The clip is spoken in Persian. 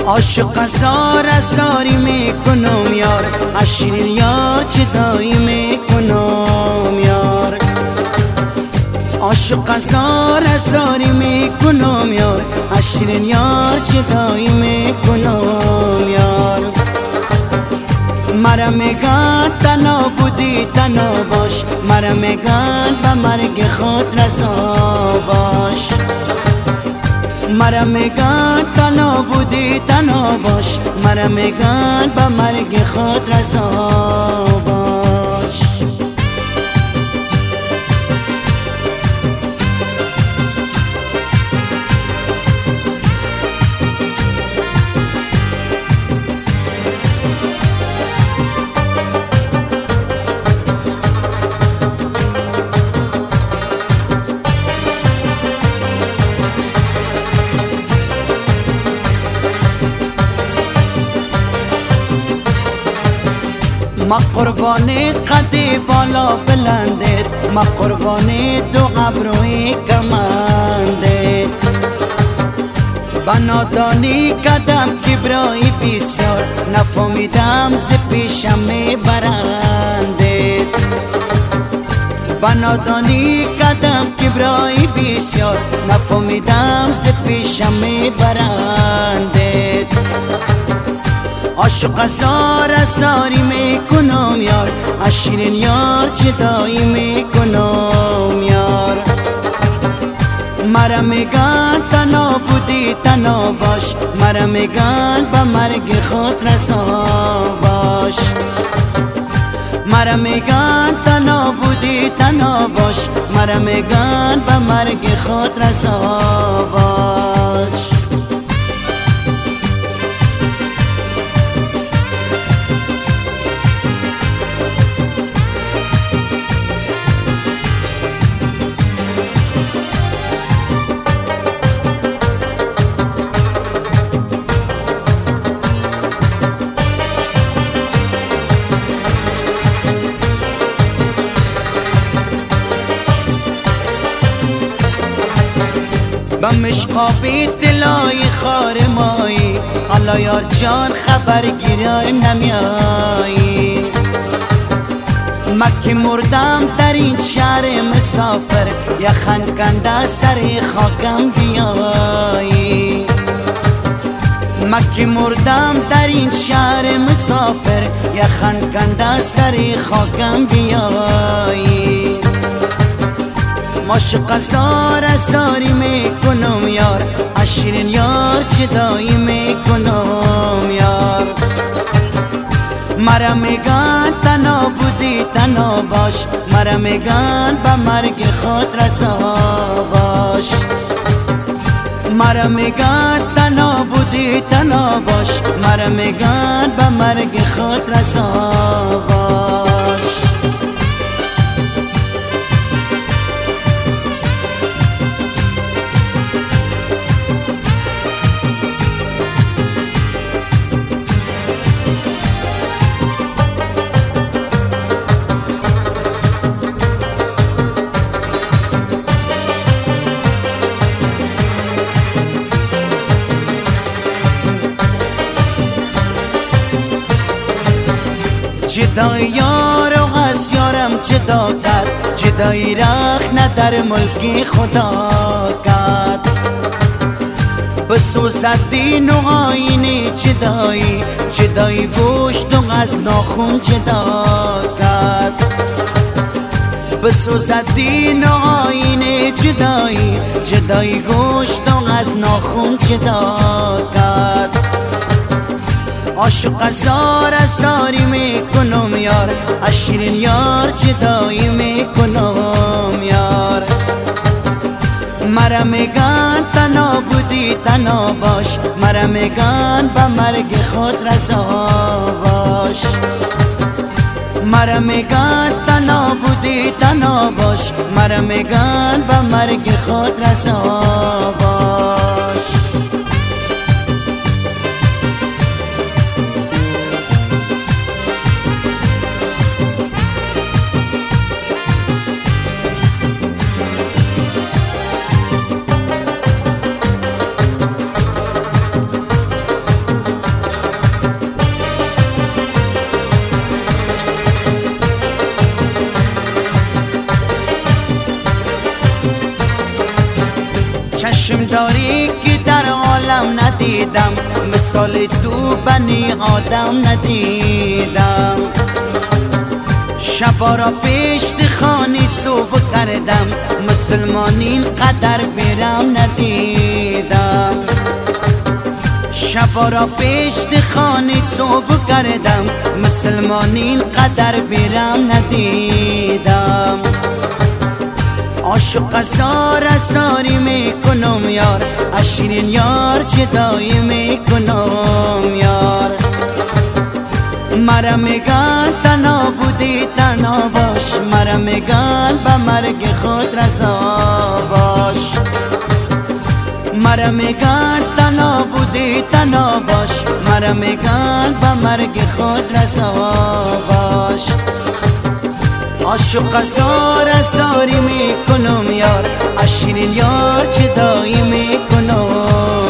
عاشق زاری میکنم یار، اشیرین یار جدایی میکنم یار. عاشق زاری میکنم یار، اشیرین یار جدایی میکنم یار. مرا میگن تنها بودی تنها باش، مرا میگن به مرگ خود رضا باش. مرا میگن تنها بودی تنها باش، مرا میگن به مرگ خود رضا باش. ما قربانی قدی بالا بلندت، ما قربانی دو ابروی کمندت. بنادانی کدم کبرایی بسیار، نفهمیدم ز پیشم میبرندت. بنادانی کدم کبرایی بسیار، نفهمیدم ز پیشم میبرندت. عاشق زاری میکنم یار، اشیرین یار جدایی میکنم یار. مرا میگن تنها بودی تنها باش، مرا میگن به مرگ خود رضا باش. مرا میگن تنها بودی تنها باش، مرا میگن به مرگ خود رضا باش. بمشقابی دلای خار مایی، الله یار جان خبر گیرایم نمیایی. مکه مردم در این شهر مسافر، یخن کنده سر خاکم بیایی. مکه مردم در این شهر مسافر، یخن کنده سر خاکم بیایی. عاشق زاری میکنم یار، اشیرین یار جدایی میکنم یار. مرا میگن تنها بودی تنها باش، مرا میگن به مرگ خود رضا باش. مرا میگن تنها بودی تنها باش، مرا میگن به مرگ خود رضا باش. جدای یار و از یارم جدا کرد، جدایی رخ نه در ملک خدا کرد. بسوزد دین و آیین جدایی، جدایی گوشت و از ناخون جدا کرد. بسوزد دین و آیین جدایی، جدایی گوشت و از ناخون جدا کرد. عاشق زاری میکنم یار، اشیرین یار جدایی میکنم یار. مرا میگن تنها بودی تنها باش، مرا میگن به مرگ خود رضا باش. مرا میگن تنها بودی تنها باش، مرا میگن به مرگ خود رضا باش. چشم داری که در عالم ندیدم، مثال تو بنی آدم ندیدم. شبا را پشت خانه صوف کردم، مسلمانین قدر برم ندیدم. شبا را پشت خانه صوف کردم، مسلمانین قدر برم ندیدم. عاشق زاری میکنم یار، اشیرین یار جدایی میکنم یار. مرا میگن تنها بودی تنها باش، مرا میگن به مرگ خود رضا باش. مرا میگن تنها بودی تنها باش، مرا میگن به مرگ خود رضا باش. عاشق زاری میکنم یار، اشیرین یار جدایی میکنم